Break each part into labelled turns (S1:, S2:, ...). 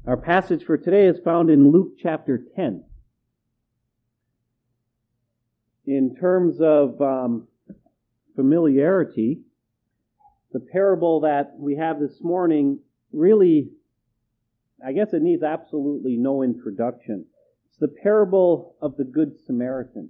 S1: Our passage for today is found in Luke chapter 10. In terms of familiarity, the parable that we have this morning really, I guess it needs absolutely no introduction. It's the parable of the Good Samaritan.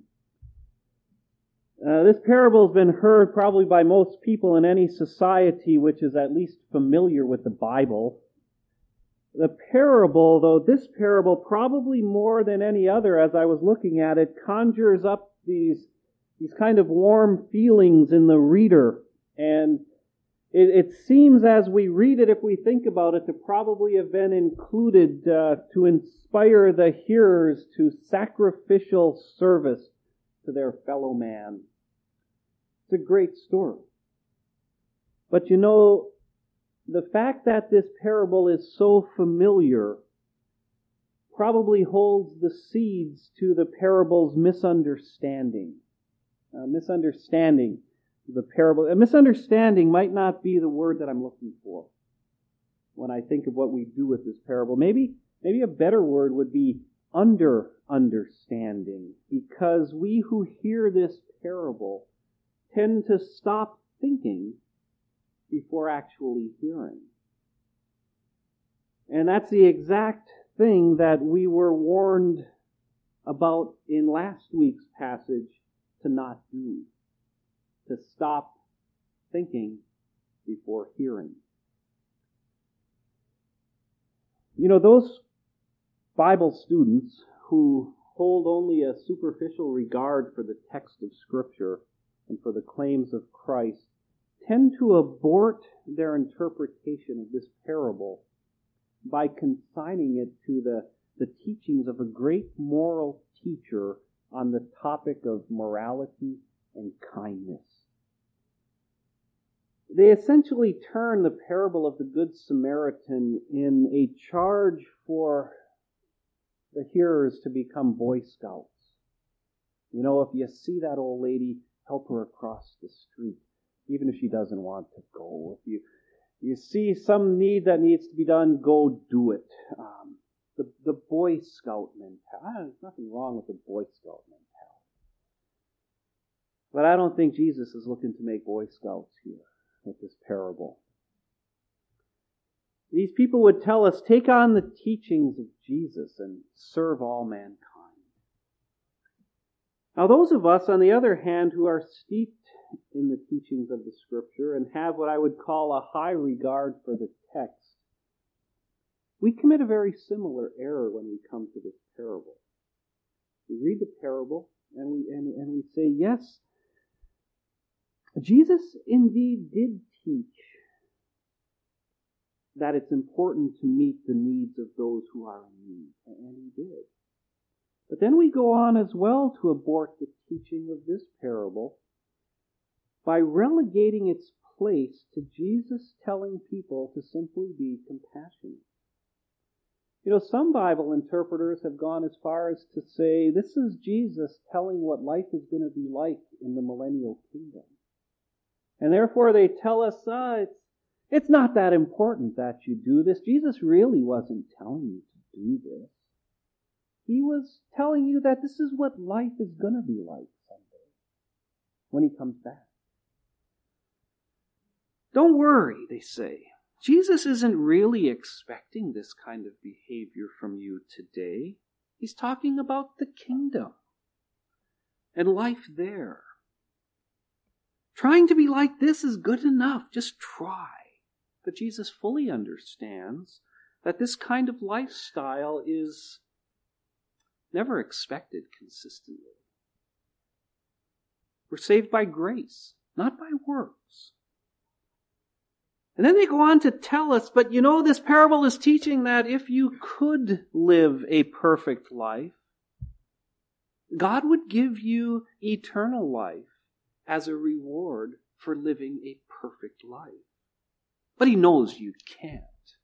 S1: This parable has been heard probably by most people in any society which is at least familiar with the Bible. The parable, though, this parable probably more than any other, as I was looking at it, conjures up these kind of warm feelings in the reader. And it seems as we read it, if we think about it, to probably have been included to inspire the hearers to sacrificial service to their fellow man. It's a great story. But you know, the fact that this parable is so familiar probably holds the seeds to the parable's misunderstanding. Misunderstanding the parable. A misunderstanding might not be the word that I'm looking for when I think of what we do with this parable. Maybe a better word would be understanding, because we who hear this parable tend to stop thinking before actually hearing. And that's the exact thing that we were warned about in last week's passage to not do. To stop thinking before hearing. You know, those Bible students who hold only a superficial regard for the text of Scripture and for the claims of Christ tend to abort their interpretation of this parable by consigning it to the teachings of a great moral teacher on the topic of morality and kindness. They essentially turn the parable of the Good Samaritan in a charge for the hearers to become Boy Scouts. You know, if you see that old lady, help her across the street, even if she doesn't want to go. If you see some need that needs to be done, go do it. The Boy Scout mentality. There's nothing wrong with the Boy Scout mentality. But I don't think Jesus is looking to make Boy Scouts here with this parable. These people would tell us, take on the teachings of Jesus and serve all mankind. Now those of us, on the other hand, who are steeped in the teachings of the Scripture and have what I would call a high regard for the text, we commit a very similar error when we come to this parable. We read the parable and we say, yes, Jesus indeed did teach that it's important to meet the needs of those who are in need, and he did. But then we go on as well to abort the teaching of this parable by relegating its place to Jesus telling people to simply be compassionate. You know, some Bible interpreters have gone as far as to say this is Jesus telling what life is going to be like in the millennial kingdom. And therefore they tell us, it's not that important that you do this. Jesus really wasn't telling you to do this. He was telling you that this is what life is going to be like someday when he comes back. Don't worry, they say. Jesus isn't really expecting this kind of behavior from you today. He's talking about the kingdom and life there. Trying to be like this is good enough. Just try. But Jesus fully understands that this kind of lifestyle is never expected consistently. We're saved by grace, not by works. And then they go on to tell us, but you know, this parable is teaching that if you could live a perfect life, God would give you eternal life as a reward for living a perfect life. But he knows you can't.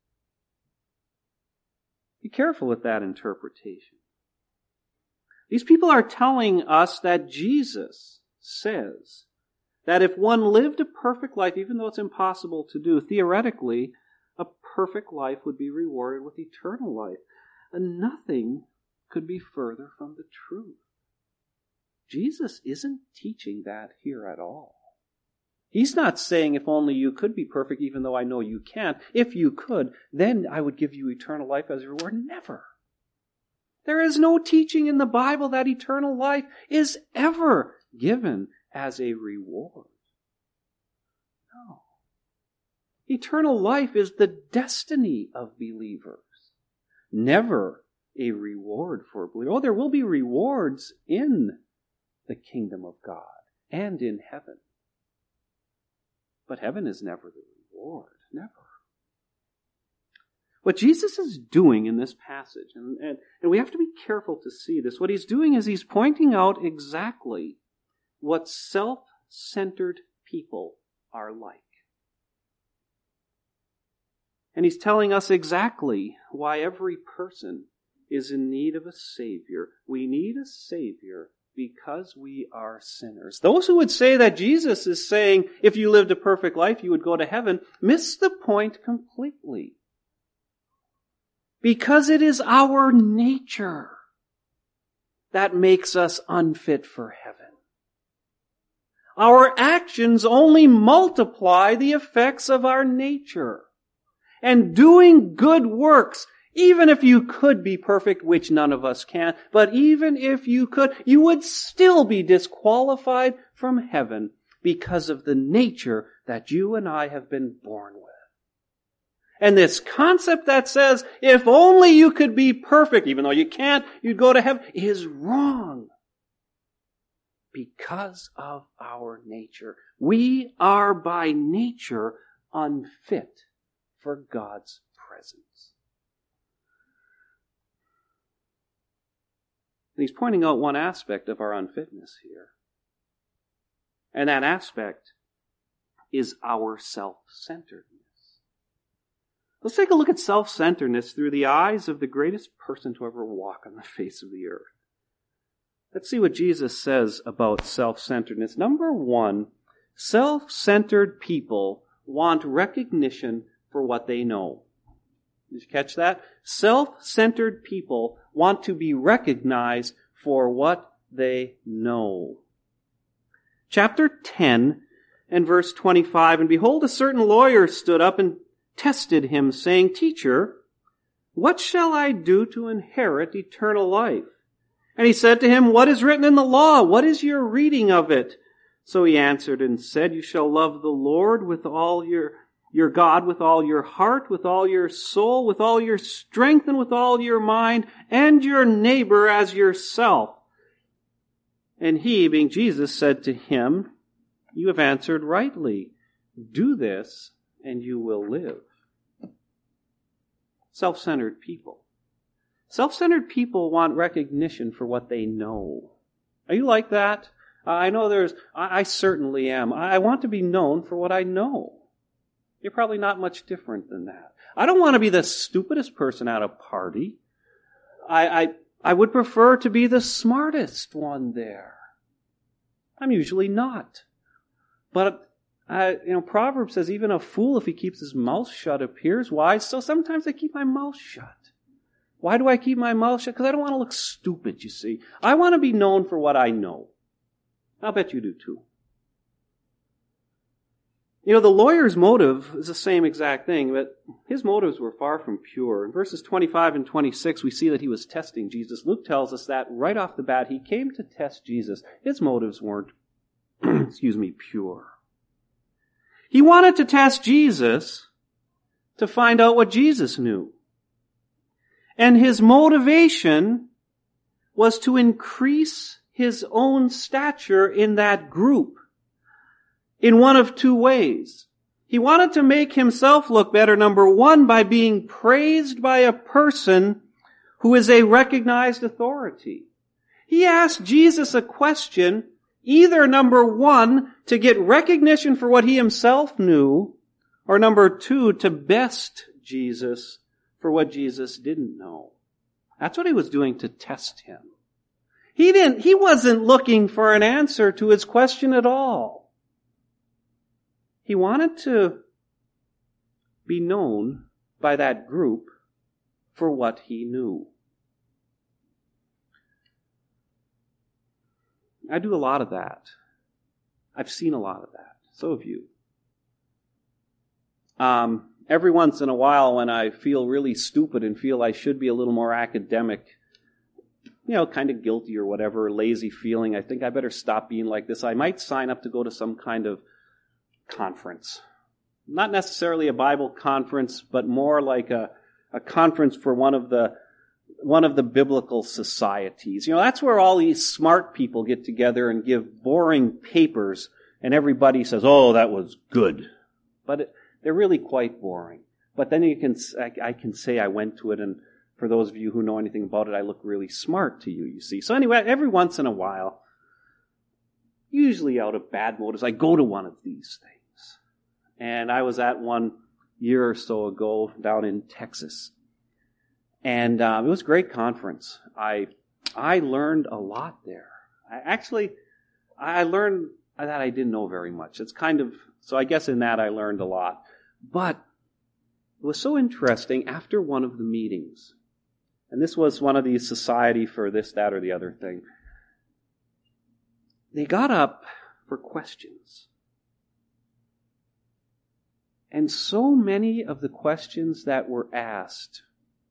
S1: Be careful with that interpretation. These people are telling us that Jesus says that if one lived a perfect life, even though it's impossible to do, theoretically, a perfect life would be rewarded with eternal life. And nothing could be further from the truth. Jesus isn't teaching that here at all. He's not saying if only you could be perfect, even though I know you can't. If you could, then I would give you eternal life as a reward. Never. There is no teaching in the Bible that eternal life is ever given as a reward. No. Eternal life is the destiny of believers, never a reward for believers. Oh, there will be rewards in the kingdom of God and in heaven. But heaven is never the reward, never. What Jesus is doing in this passage, and we have to be careful to see this, what he's doing is he's pointing out exactly what self-centered people are like. And he's telling us exactly why every person is in need of a Savior. We need a Savior because we are sinners. Those who would say that Jesus is saying, if you lived a perfect life, you would go to heaven, miss the point completely. Because it is our nature that makes us unfit for heaven. Our actions only multiply the effects of our nature. And doing good works, even if you could be perfect, which none of us can, but even if you could, you would still be disqualified from heaven because of the nature that you and I have been born with. And this concept that says, if only you could be perfect, even though you can't, you'd go to heaven, is wrong. Because of our nature. We are by nature unfit for God's presence. And he's pointing out one aspect of our unfitness here. And that aspect is our self-centeredness. Let's take a look at self-centeredness through the eyes of the greatest person to ever walk on the face of the earth. Let's see what Jesus says about self-centeredness. Number one, self-centered people want recognition for what they know. Did you catch that? Self-centered people want to be recognized for what they know. Chapter 10 and verse 25, and behold, a certain lawyer stood up and tested him, saying, Teacher, what shall I do to inherit eternal life? And he said to him, What is written in the law? What is your reading of it? So he answered and said, You shall love the Lord with all your God with all your heart, with all your soul, with all your strength, and with all your mind, and your neighbor as yourself. And he, being Jesus, said to him, You have answered rightly. Do this, and you will live. Self-centered people. Self-centered people want recognition for what they know. Are you like that? I know I certainly am. I want to be known for what I know. You're probably not much different than that. I don't want to be the stupidest person at a party. I would prefer to be the smartest one there. I'm usually not. But Proverbs says even a fool, if he keeps his mouth shut, appears wise. So sometimes I keep my mouth shut. Why do I keep my mouth shut? Because I don't want to look stupid, you see. I want to be known for what I know. I'll bet you do too. The lawyer's motive is the same exact thing, but his motives were far from pure. In verses 25 and 26, we see that he was testing Jesus. Luke tells us that right off the bat, he came to test Jesus. His motives weren't, pure. He wanted to test Jesus to find out what Jesus knew. And his motivation was to increase his own stature in that group in one of two ways. He wanted to make himself look better, number one, by being praised by a person who is a recognized authority. He asked Jesus a question, either number one, to get recognition for what he himself knew, or number two, to best Jesus for what Jesus didn't know. That's what he was doing to test him. He wasn't looking for an answer to his question at all. He wanted to
S2: be known by that group for what he knew. I do a lot of that. I've seen a lot of that. So have you. Every once in a while when I feel really stupid and feel I should be a little more academic, kind of guilty or whatever, lazy feeling, I think I better stop being like this. I might sign up to go to some kind of conference. Not necessarily a Bible conference, but more like a conference for one of the biblical societies. That's where all these smart people get together and give boring papers, and everybody says, "Oh, that was good." But they're really quite boring. But then I can say I went to it, and for those of you who know anything about it, I look really smart to you, you see. So anyway, every once in a while, usually out of bad motives, I go to one of these things. And I was at one year or so ago down in Texas. And it was a great conference. I learned a lot there. I learned that I didn't know very much. So I guess in that I learned a lot. But it was so interesting after one of the meetings, and this was one of these society for this, that, or the other thing, they got up for questions. And so many of the questions that were asked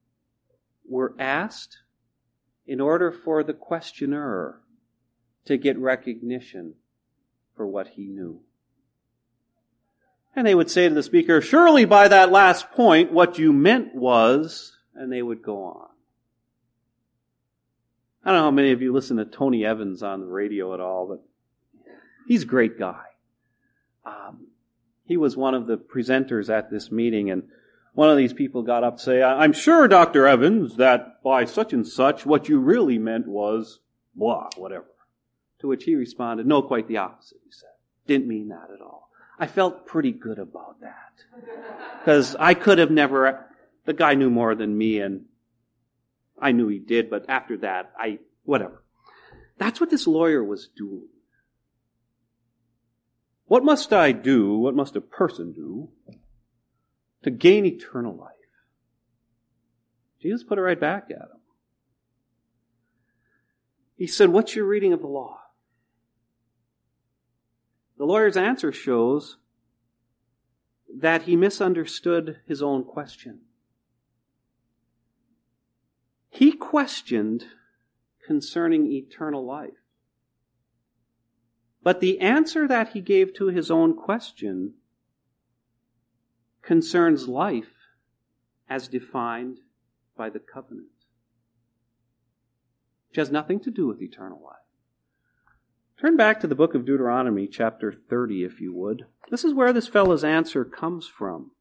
S2: in order for the questioner to get recognition for what he knew. And they would say to the speaker, "Surely by that last point, what you meant was," and they would go on. I don't know how many of you listen to Tony Evans on the radio at all, but he's a great guy. He was one of the presenters at this meeting, and one of these people got up to say, "I'm sure, Dr. Evans, that by such and such, what you really meant was blah, whatever." To which he responded, "No, quite the opposite," he said. "Didn't mean that at all." I felt pretty good about that. Because I could have never, the guy knew more than me, and I knew he did, but after that, whatever. That's what this lawyer was doing. What must I do, what must a person do to gain eternal life? Jesus put it right back at him. He said, "What's your reading of the law?" The lawyer's answer shows that he misunderstood his own question. He questioned concerning eternal life. But the answer that he gave to his own question concerns life as defined by the covenant, which has nothing to do with eternal life. Turn back to the book of Deuteronomy, chapter 30, if you would. This is where this fellow's answer comes from.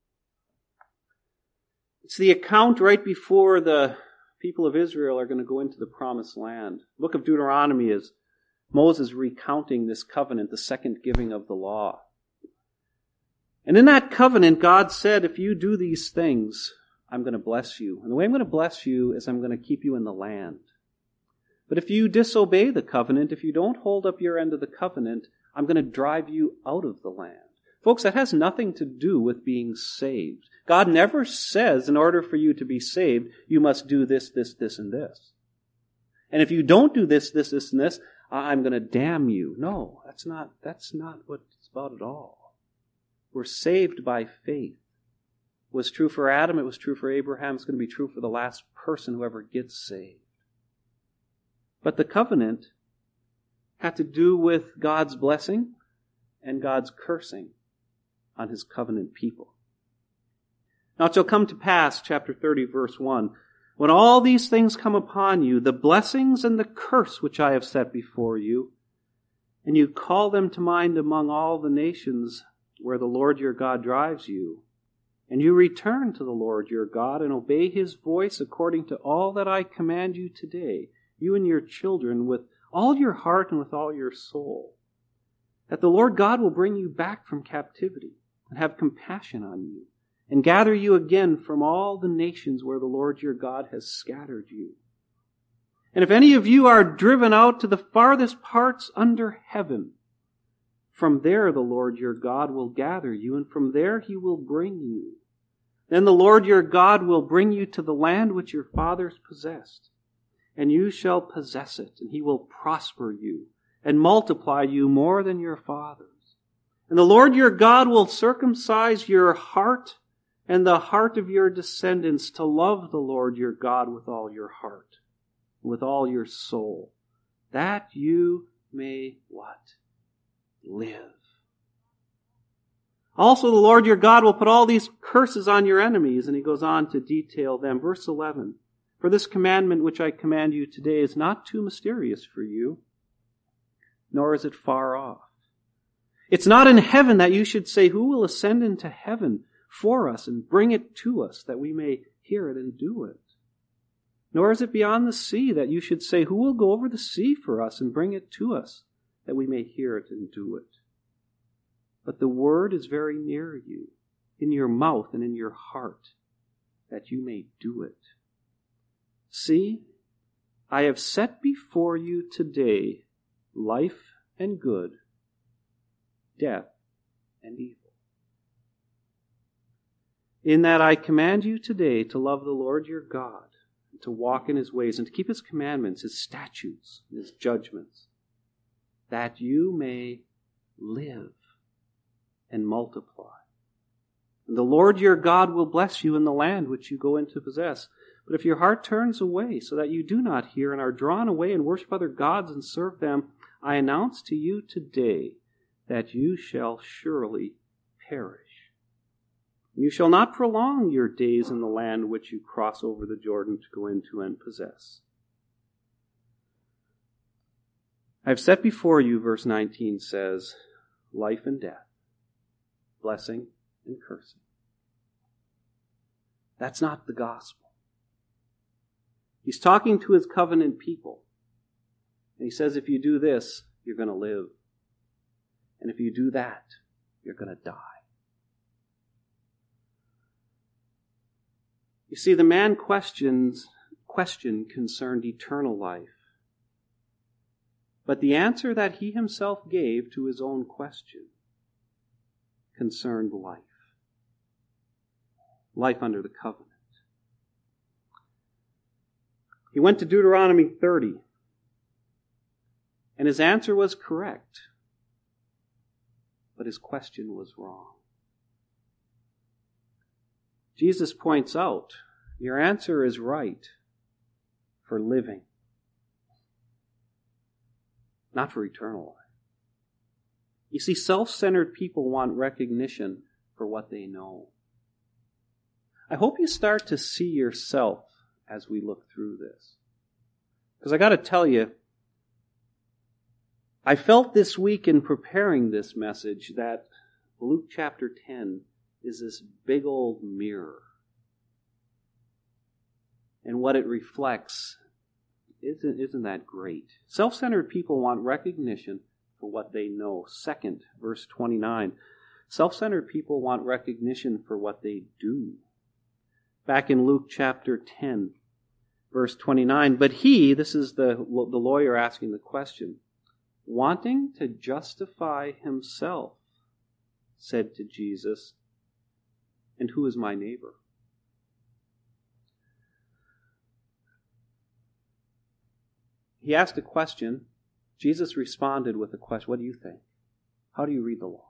S2: It's the account right before the people of Israel are going to go into the promised land. The book of Deuteronomy is Moses recounting this covenant, the second giving of the law. And in that covenant, God said, "If you do these things, I'm going to bless you. And the way I'm going to bless you is I'm going to keep you in the land. But if you disobey the covenant, if you don't hold up your end of the covenant, I'm going to drive you out of the land." Folks, that has nothing to do with being saved. God never says in order for you to be saved, you must do this, this, this, and this. And if you don't do this, this, this, and this, I'm going to damn you. No, that's not what it's about at all. We're saved by faith. It was true for Adam, it was true for Abraham, it's going to be true for the last person who ever gets saved. But the covenant had to do with God's blessing and God's cursing on his covenant people. Now it shall come to pass, chapter 30, verse 1, when all these things come upon you, the blessings and the curse which I have set before you, and you call them to mind among all the nations where the Lord your God drives you, and you return to the Lord your God and obey his voice according to all that I command you today, you and your children, with all your heart and with all your soul, that the Lord God will bring you back from captivity and have compassion on you, and gather you again from all the nations where the Lord your God has scattered you. And if any of you are driven out to the farthest parts under heaven, from there the Lord your God will gather you, and from there he will bring you. Then the Lord your God will bring you to the land which your fathers possessed, and you shall possess it, and he will prosper you and multiply you more than your fathers. And the Lord your God will circumcise your heart and the heart of your descendants to love the Lord your God with all your heart, with all your soul, that you may what? Live. Also the Lord your God will put all these curses on your enemies, and he goes on to detail them. Verse 11, for this commandment which I command you today is not too mysterious for you, nor is it far off. It's not in heaven that you should say, who will ascend into heaven for us and bring it to us that we may hear it and do it? Nor is it beyond the sea that you should say, who will go over the sea for us and bring it to us that we may hear it and do it? But the word is very near you, in your mouth and in your heart, that you may do it. See, I have set before you today life and good, death and evil. In that I command you today to love the Lord your God, and to walk in his ways, and to keep his commandments, his statutes, and his judgments, that you may live and multiply. And the Lord your God will bless you in the land which you go in to possess. But if your heart turns away, so that you do not hear, and are drawn away and worship other gods and serve them, I announce to you today that you shall surely perish. You shall not prolong your days in the land which you cross over the Jordan to go into and possess. I have set before you, verse 19 says, life and death, blessing and cursing. That's not the gospel. He's talking to his covenant people. And he says, if you do this, you're going to live. And if you do that, you're going to die. You see, the man question concerned eternal life. But the answer that he himself gave to his own question concerned life. Life under the covenant. He went to Deuteronomy 30. And his answer was correct. But his question was wrong. Jesus points out, your answer is right for living, not for eternal life. You see, self-centered people want recognition for what they know. I hope you start to see yourself as we look through this. Because I got to tell you, I felt this week in preparing this message that Luke chapter 10 is this big old mirror. And what it reflects, isn't that great? Self-centered people want recognition for what they know. Second, verse 29. Self-centered people want recognition for what they do. Back in Luke chapter 10, verse 29. But he, this is the lawyer asking the question, wanting to justify himself, said to Jesus, and who is my neighbor? He asked a question. Jesus responded with a question. What do you think? How do you read the law?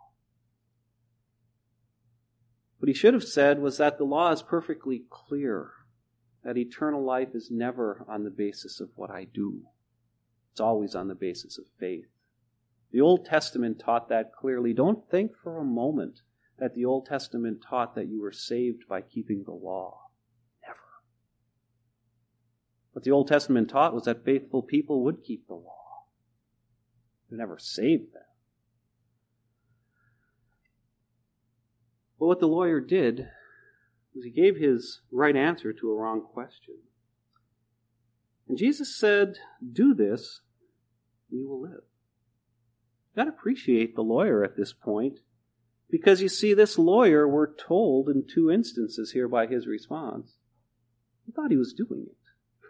S2: What he should have said was that the law is perfectly clear, that eternal life is never on the basis of what I do. It's always on the basis of faith. The Old Testament taught that clearly. Don't think for a moment that the Old Testament taught that you were saved by keeping the law. Never. What the Old Testament taught was that faithful people would keep the law. It never saved them. But what the lawyer did was he gave his right answer to a wrong question. And Jesus said, do this, and you will live. You've got to appreciate the lawyer at this point, because you see, this lawyer, we're told in two instances here by his response, he thought he was doing it.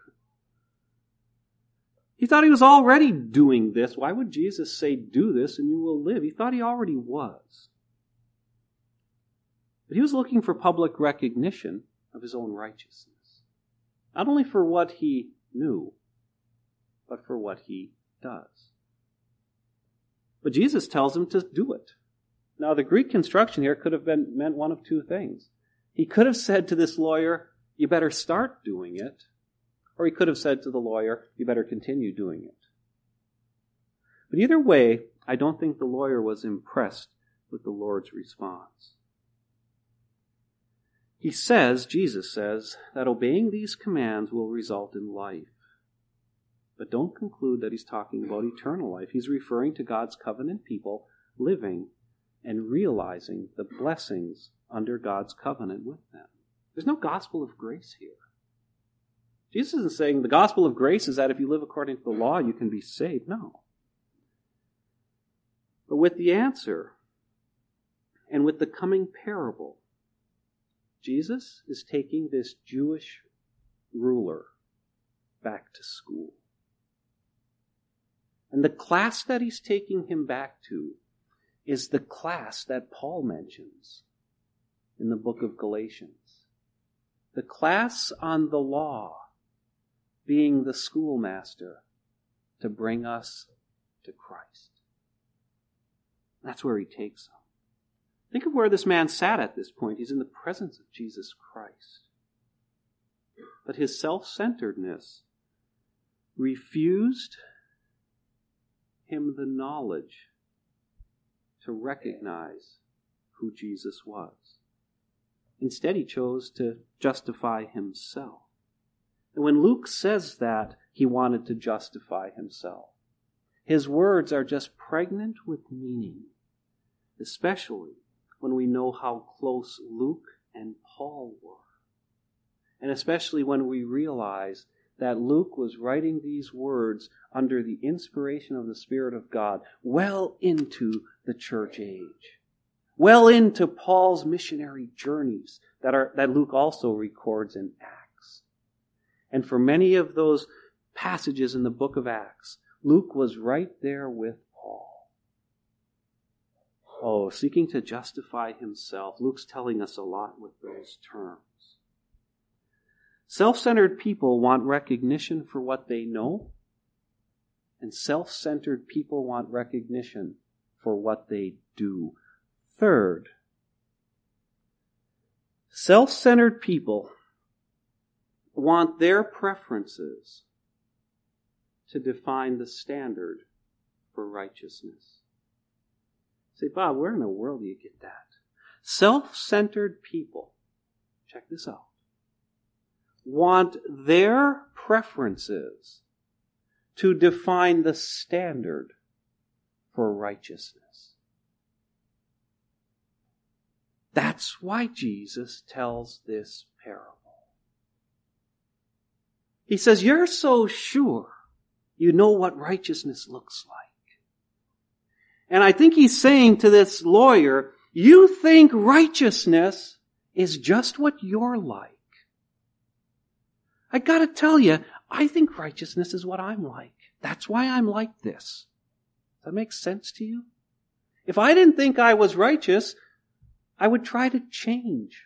S2: He thought he was already doing this. Why would Jesus say, do this and you will live? He thought he already was. But he was looking for public recognition of his own righteousness. Not only for what he knew, but for what he does. But Jesus tells him to do it. Now, the Greek construction here could have meant one of two things. He could have said to this lawyer, you better start doing it. Or he could have said to the lawyer, you better continue doing it. But either way, I don't think the lawyer was impressed with the Lord's response. Jesus says, that obeying these commands will result in life. But don't conclude that he's talking about eternal life. He's referring to God's covenant people living and realizing the blessings under God's covenant with them. There's no gospel of grace here. Jesus isn't saying the gospel of grace is that if you live according to the law, you can be saved. No. But with the answer and with the coming parable, Jesus is taking this Jewish ruler back to school. And the class that he's taking him back to is the class that Paul mentions in the book of Galatians. The class on the law being the schoolmaster to bring us to Christ. That's where he takes them. Think of where this man sat at this point. He's in the presence of Jesus Christ. But his self-centeredness refused him the knowledge to recognize who Jesus was. Instead, he chose to justify himself. And when Luke says that he wanted to justify himself, his words are just pregnant with meaning, especially when we know how close Luke and Paul were. And especially when we realize that Luke was writing these words under the inspiration of the Spirit of God well into the church age, well into Paul's missionary journeys that Luke also records in Acts. And for many of those passages in the book of Acts, Luke was right there with Paul. Oh, seeking to justify himself. Luke's telling us a lot with those terms. Self-centered people want recognition for what they know, and self-centered people want recognition for what they do. Third, self-centered people want their preferences to define the standard for righteousness. Say, Bob, where in the world do you get that? Self-centered people, check this out, want their preferences to define the standard for righteousness. That's why Jesus tells this parable. He says, you're so sure you know what righteousness looks like. And I think he's saying to this lawyer, you think righteousness is just what you're like. I gotta tell you, I think righteousness is what I'm like. That's why I'm like this. Does that make sense to you? If I didn't think I was righteous, I would try to change.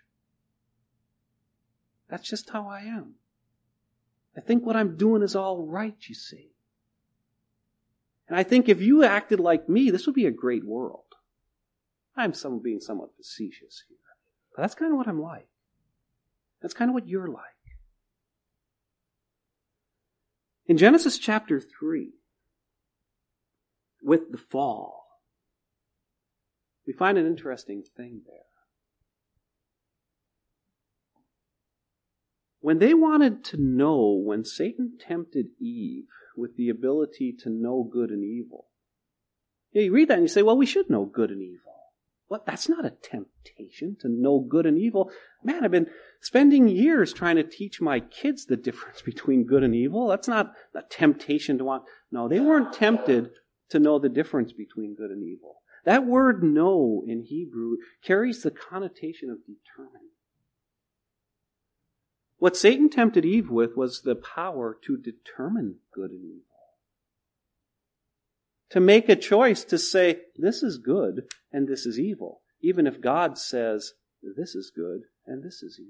S2: That's just how I am. I think what I'm doing is all right, you see. And I think if you acted like me, this would be a great world. I'm being somewhat facetious here. But that's kind of what I'm like. That's kind of what you're like. In Genesis chapter 3, with the fall, we find an interesting thing there. When they wanted to know, when Satan tempted Eve with the ability to know good and evil, you read that and you say, well, we should know good and evil. What? That's not a temptation to know good and evil. Man, I've been spending years trying to teach my kids the difference between good and evil. That's not a temptation to want. No, they weren't tempted to know the difference between good and evil. That word know in Hebrew carries the connotation of determine. What Satan tempted Eve with was the power to determine good and evil. To make a choice to say, this is good and this is evil, even if God says this is good and this is evil.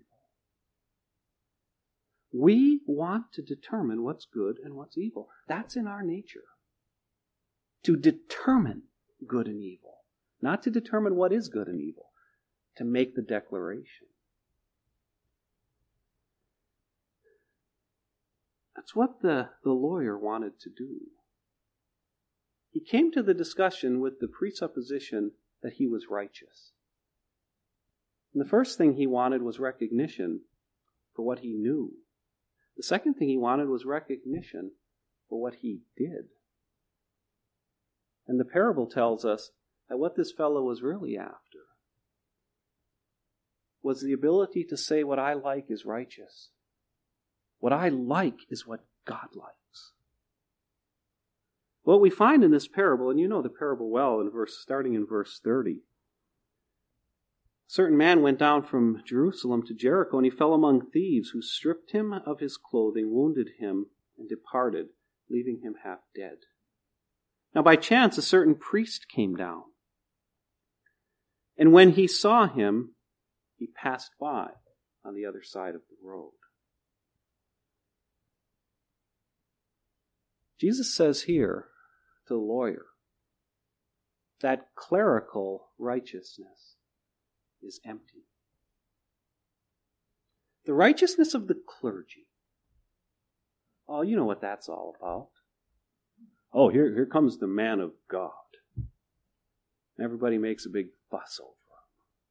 S2: We want to determine what's good and what's evil. That's in our nature. To determine good and evil. Not to determine what is good and evil. To make the declaration. That's what the lawyer wanted to do. He came to the discussion with the presupposition that he was righteous. And the first thing he wanted was recognition for what he knew. The second thing he wanted was recognition for what he did. And the parable tells us that what this fellow was really after was the ability to say what I like is righteous. What I like is what God likes. What we find in this parable, and you know the parable well, starting in verse 30. A certain man went down from Jerusalem to Jericho, and he fell among thieves, who stripped him of his clothing, wounded him, and departed, leaving him half dead. Now by chance a certain priest came down, and when he saw him, he passed by on the other side of the road. Jesus says here to the lawyer that clerical righteousness is empty. The righteousness of the clergy. Oh, you know what that's all about. Oh, here comes the man of God. Everybody makes a big fuss over him.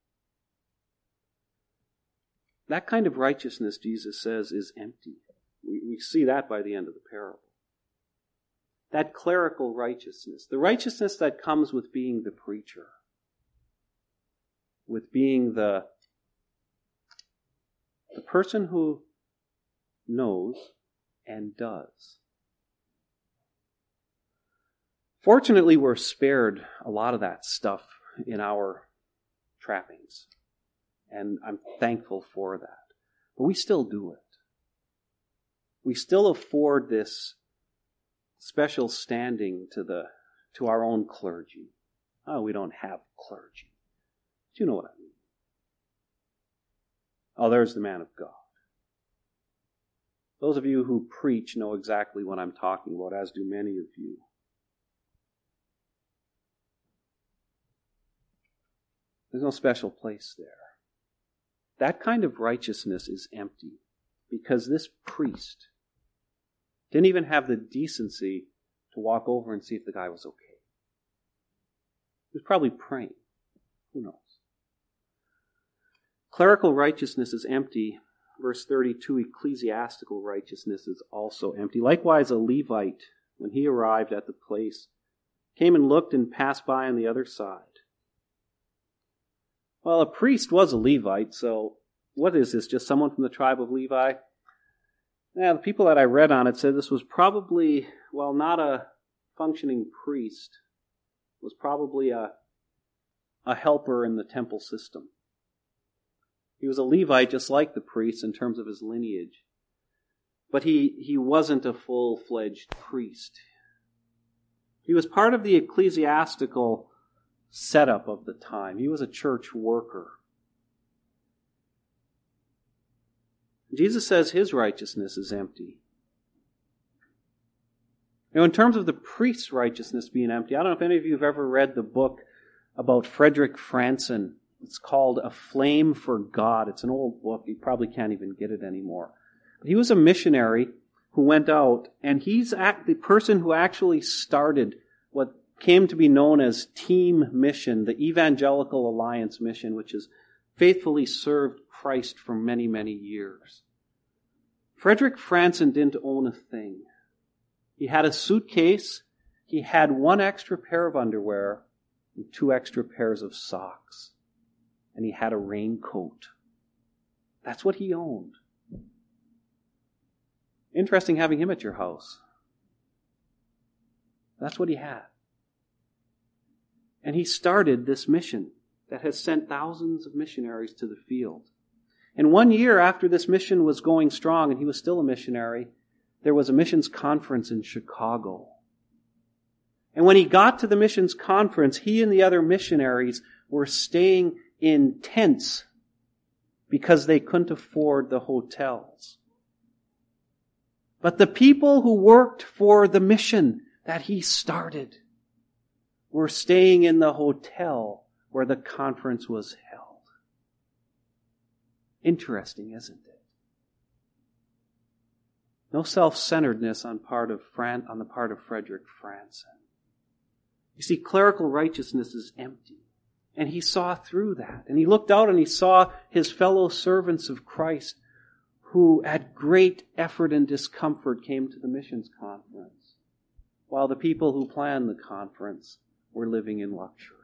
S2: That kind of righteousness, Jesus says, is empty. We see that by the end of the parable. That clerical righteousness, the righteousness that comes with being the preacher, with being the person who knows and does. Fortunately, we're spared a lot of that stuff in our trappings, and I'm thankful for that. But we still do it. We still afford this special standing to our own clergy. Oh, we don't have clergy. But you know what I mean. Oh, there's the man of God. Those of you who preach know exactly what I'm talking about, as do many of you. There's no special place there. That kind of righteousness is empty because this priest didn't even have the decency to walk over and see if the guy was okay. He was probably praying. Who knows? Clerical righteousness is empty. Verse 32, ecclesiastical righteousness is also empty. Likewise, a Levite, when he arrived at the place, came and looked and passed by on the other side. Well, a priest was a Levite, so what is this? Just someone from the tribe of Levi? Now, the people that I read on it said this was probably, well, not a functioning priest. It was probably a helper in the temple system. He was a Levite just like the priest in terms of his lineage. But he wasn't a full-fledged priest. He was part of the ecclesiastical setup of the time. He was a church worker. Jesus says his righteousness is empty. Now, in terms of the priest's righteousness being empty, I don't know if any of you have ever read the book about Frederick Franson. It's called A Flame for God. It's an old book. You probably can't even get it anymore. But he was a missionary who went out, and he's the person who actually started what came to be known as Team Mission, the Evangelical Alliance Mission, which has faithfully served Christ for many, many years. Frederick Franson didn't own a thing. He had a suitcase, he had 1 extra pair of underwear, and 2 extra pairs of socks. And he had a raincoat. That's what he owned. Interesting having him at your house. That's what he had. And he started this mission that has sent thousands of missionaries to the field. And 1 year after this mission was going strong, and he was still a missionary, there was a missions conference in Chicago. And when he got to the missions conference, he and the other missionaries were staying in tents because they couldn't afford the hotels. But the people who worked for the mission that he started were staying in the hotel where the conference was held. Interesting, isn't it? No self-centeredness on the part of Frederick Franzen. You see, clerical righteousness is empty. And he saw through that. And he looked out and he saw his fellow servants of Christ who at great effort and discomfort came to the missions conference, while the people who planned the conference were living in luxury.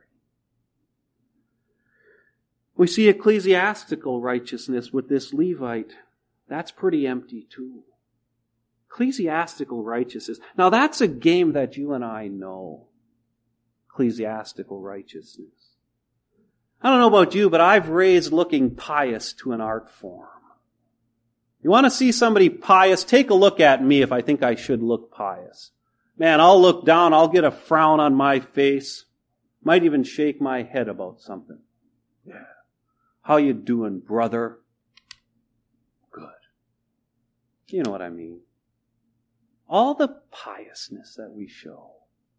S2: We see ecclesiastical righteousness with this Levite. That's pretty empty too. Ecclesiastical righteousness. Now that's a game that you and I know. Ecclesiastical righteousness. I don't know about you, but I've raised looking pious to an art form. You want to see somebody pious? Take a look at me if I think I should look pious. Man, I'll look down, I'll get a frown on my face. Might even shake my head about something. Yeah. How you doing, brother? Good. You know what I mean. All the piousness that we show.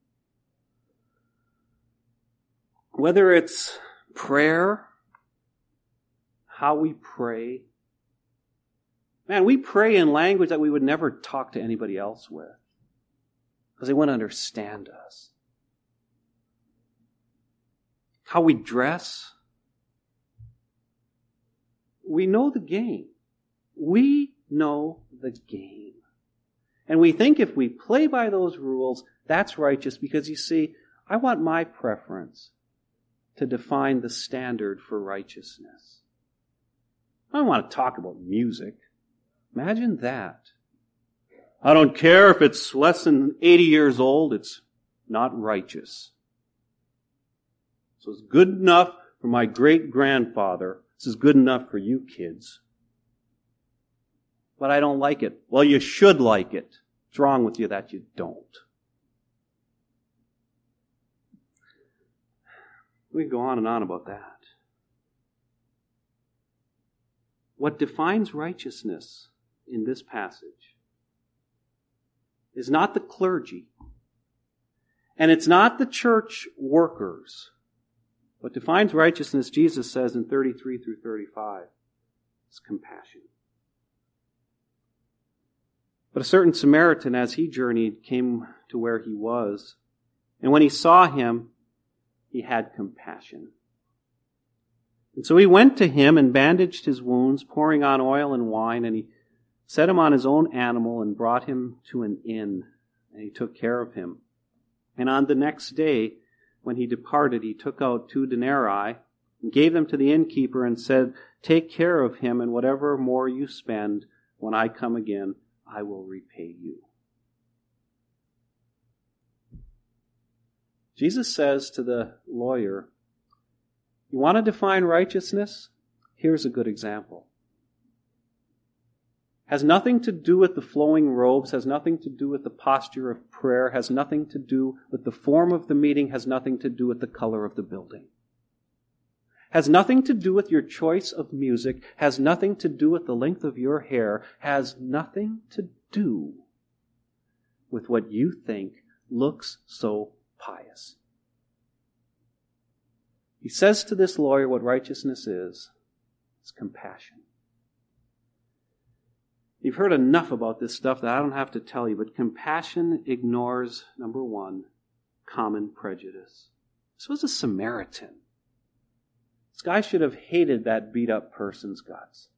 S2: Whether it's prayer, how we pray. Man, we pray in language that we would never talk to anybody else with, because they wouldn't understand us. How we dress. We know the game. We know the game. And we think if we play by those rules, that's righteous, because you see, I want my preference to define the standard for righteousness. I don't want to talk about music. Imagine that. I don't care if it's less than 80 years old, it's not righteous. So it's good enough for my great-grandfather. This is good enough for you kids. But I don't like it. Well, you should like it. What's wrong with you that you don't? We can go on and on about that. What defines righteousness in this passage is not the clergy, and it's not the church workers. What defines righteousness, Jesus says in 33 through 35, is compassion. But a certain Samaritan, as he journeyed, came to where he was, and when he saw him, he had compassion. And so he went to him and bandaged his wounds, pouring on oil and wine, and he set him on his own animal and brought him to an inn, and he took care of him. And on the next day, when he departed, he took out 2 denarii and gave them to the innkeeper and said, "Take care of him, and whatever more you spend, when I come again, I will repay you." Jesus says to the lawyer, you want to define righteousness? Here's a good example. Has nothing to do with the flowing robes, has nothing to do with the posture of prayer, has nothing to do with the form of the meeting, has nothing to do with the color of the building. Has nothing to do with your choice of music, has nothing to do with the length of your hair, has nothing to do with what you think looks so pious. He says to this lawyer what righteousness is. It's compassion. You've heard enough about this stuff that I don't have to tell you, but compassion ignores, number one, common prejudice. This was a Samaritan. This guy should have hated that beat-up person's guts.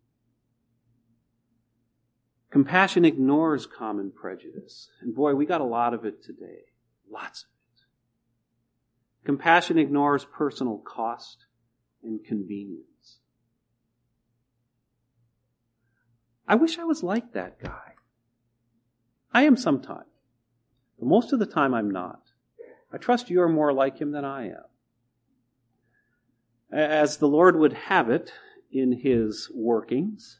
S2: Compassion ignores common prejudice. And boy, we got a lot of it today. Lots of it. Compassion ignores personal cost and convenience. I wish I was like that guy. I am sometimes. But most of the time I'm not. I trust you are more like him than I am. As the Lord would have it in His workings,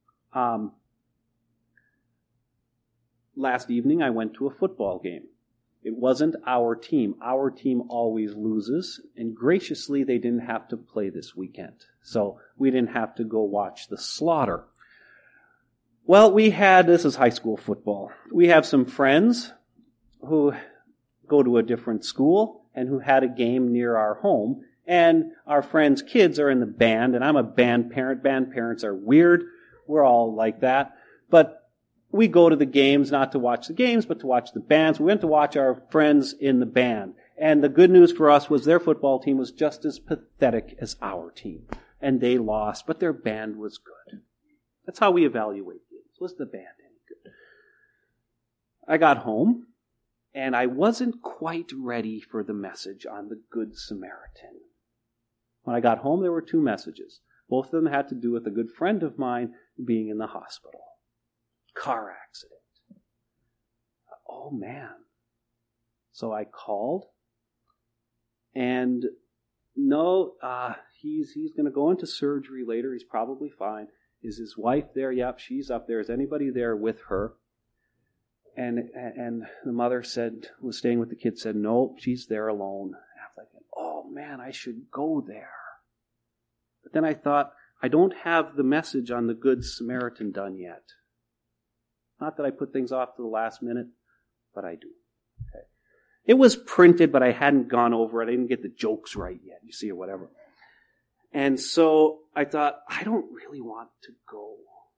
S2: last evening I went to a football game. It wasn't our team. Our team always loses, and graciously they didn't have to play this weekend. So we didn't have to go watch the slaughter. Well, this is high school football. We have some friends who go to a different school and who had a game near our home. And our friends' kids are in the band, and I'm a band parent. Band parents are weird. We're all like that. But we go to the games, not to watch the games, but to watch the bands. We went to watch our friends in the band. And the good news for us was their football team was just as pathetic as our team. And they lost, but their band was good. That's how we evaluate games. Was the band any good? I got home, and I wasn't quite ready for the message on the Good Samaritan. When I got home, there were 2 messages. Both of them had to do with a good friend of mine being in the hospital. Car accident. Oh, man. So I called, and no, he's going to go into surgery later. He's probably fine. Is his wife there? Yep, she's up there. Is anybody there with her? And the mother was staying with the kid, said, no, she's there alone. And I was like, oh man, I should go there. But then I thought, I don't have the message on the Good Samaritan done yet. Not that I put things off to the last minute, but I do. Okay. It was printed, but I hadn't gone over it. I didn't get the jokes right yet, you see, or whatever. And so I thought, I don't really want to go.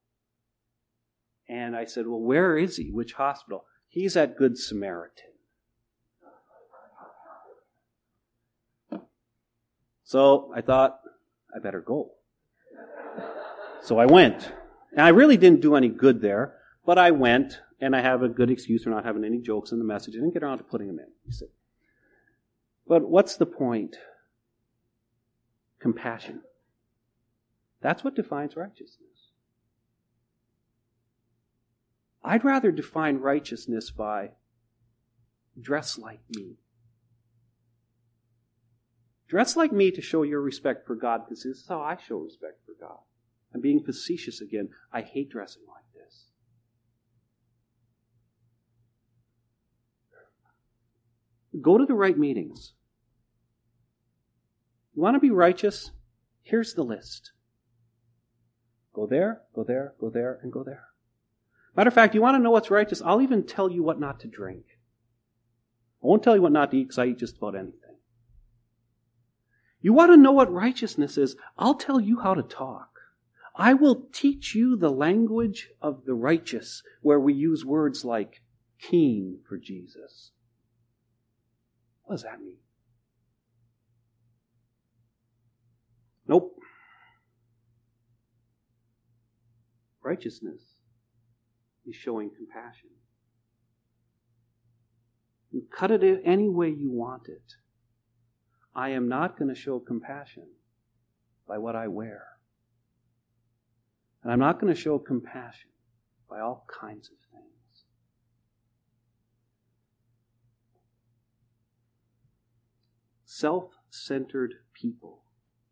S2: And I said, well, where is he? Which hospital? He's at Good Samaritan. So I thought, I better go. So I went. And I really didn't do any good there, but I went, and I have a good excuse for not having any jokes in the message. I didn't get around to putting them in, you see. But what's the point? Compassion. That's what defines righteousness. I'd rather define righteousness by dress like me. Dress like me to show your respect for God, because this is how I show respect for God. I'm being facetious again. I hate dressing like this. Go to the right meetings. You want to be righteous? Here's the list. Go there, go there, go there, and go there. Matter of fact, you want to know what's righteous? I'll even tell you what not to drink. I won't tell you what not to eat because I eat just about anything. You want to know what righteousness is? I'll tell you how to talk. I will teach you the language of the righteous, where we use words like keen for Jesus. What does that mean? Nope. Righteousness is showing compassion. You cut it any way you want it. I am not going to show compassion by what I wear. And I'm not going to show compassion by all kinds of things. Self-centered people.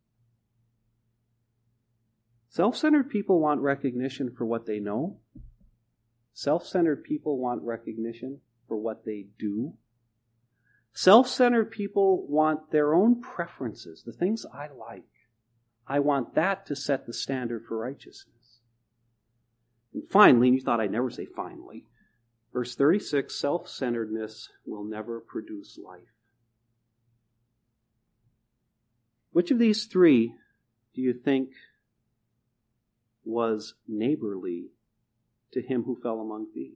S2: Self-centered people want recognition for what they know. Self-centered people want recognition for what they do. Self-centered people want their own preferences, the things I like. I want that to set the standard for righteousness. And finally, and you thought I'd never say finally, verse 36, self-centeredness will never produce life. Which of these 3 do you think was neighborly to him who fell among thieves?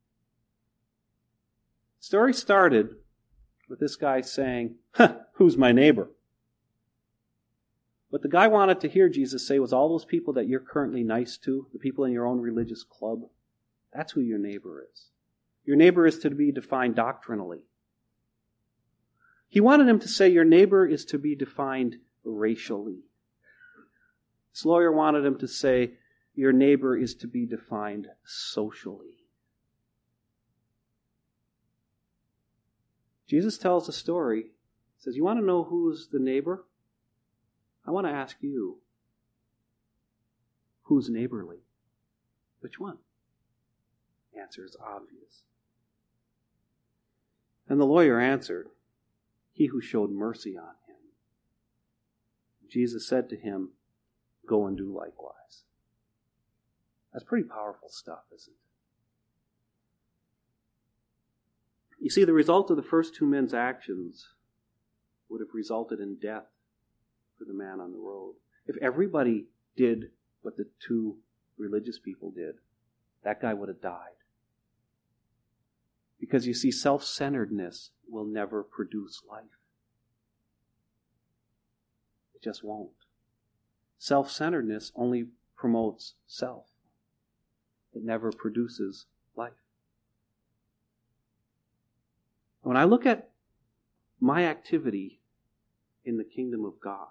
S2: The story started with this guy saying, who's my neighbor? What the guy wanted to hear Jesus say was all those people that you're currently nice to, the people in your own religious club, that's who your neighbor is. Your neighbor is to be defined doctrinally. He wanted him to say your neighbor is to be defined racially. This lawyer wanted him to say your neighbor is to be defined socially. Jesus tells a story. He says, you want to know who's the neighbor? I want to ask you, who's neighborly? Which one? The answer is obvious. And the lawyer answered, he who showed mercy on him. Jesus said to him, go and do likewise. That's pretty powerful stuff, isn't it? You see, the result of the first two men's actions would have resulted in death for the man on the road. If everybody did what the two religious people did, that guy would have died. Because you see, self-centeredness will never produce life. It just won't. Self-centeredness only promotes self. It never produces life. When I look at my activity in the kingdom of God,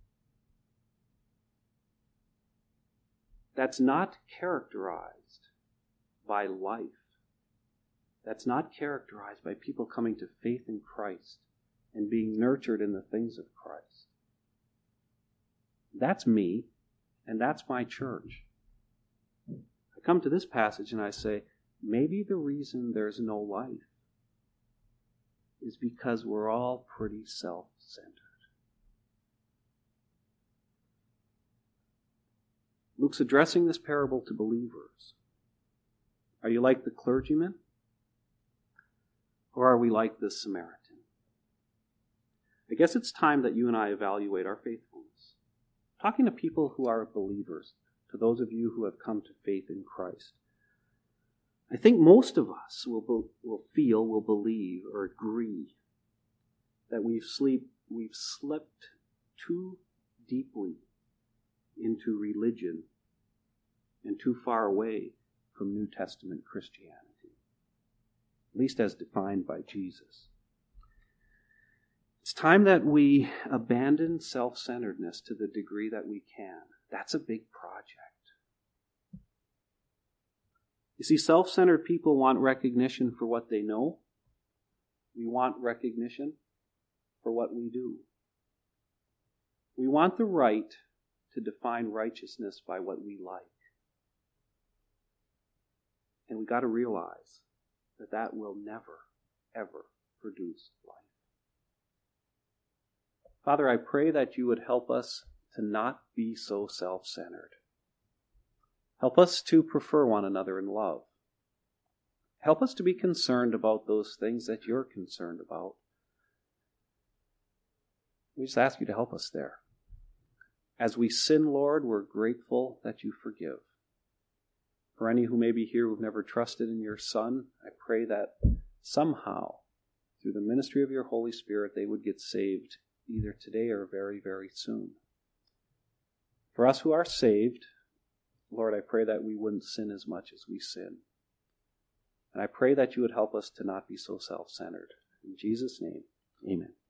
S2: that's not characterized by life. That's not characterized by people coming to faith in Christ and being nurtured in the things of Christ. That's me, and that's my church. I come to this passage and I say, maybe the reason there's no life is because we're all pretty self-centered. Luke's addressing this parable to believers. Are you like the clergyman? Or are we like this Samaritan? I guess it's time that you and I evaluate our faithfulness. Talking to people who are believers, to those of you who have come to faith in Christ, I think most of us will believe, or agree that we've slipped too deeply into religion and too far away from New Testament Christianity, at least as defined by Jesus. It's time that we abandon self-centeredness to the degree that we can. That's a big project. You see, self-centered people want recognition for what they know. We want recognition for what we do. We want the right to define righteousness by what we like. And we got to realize that that will never, ever produce life. Father, I pray that you would help us to not be so self-centered. Help us to prefer one another in love. Help us to be concerned about those things that you're concerned about. We just ask you to help us there. As we sin, Lord, we're grateful that you forgive. For any who may be here who've never trusted in your Son, I pray that somehow, through the ministry of your Holy Spirit, they would get saved either today or very, very soon. For us who are saved, Lord, I pray that we wouldn't sin as much as we sin. And I pray that you would help us to not be so self-centered. In Jesus' name, amen.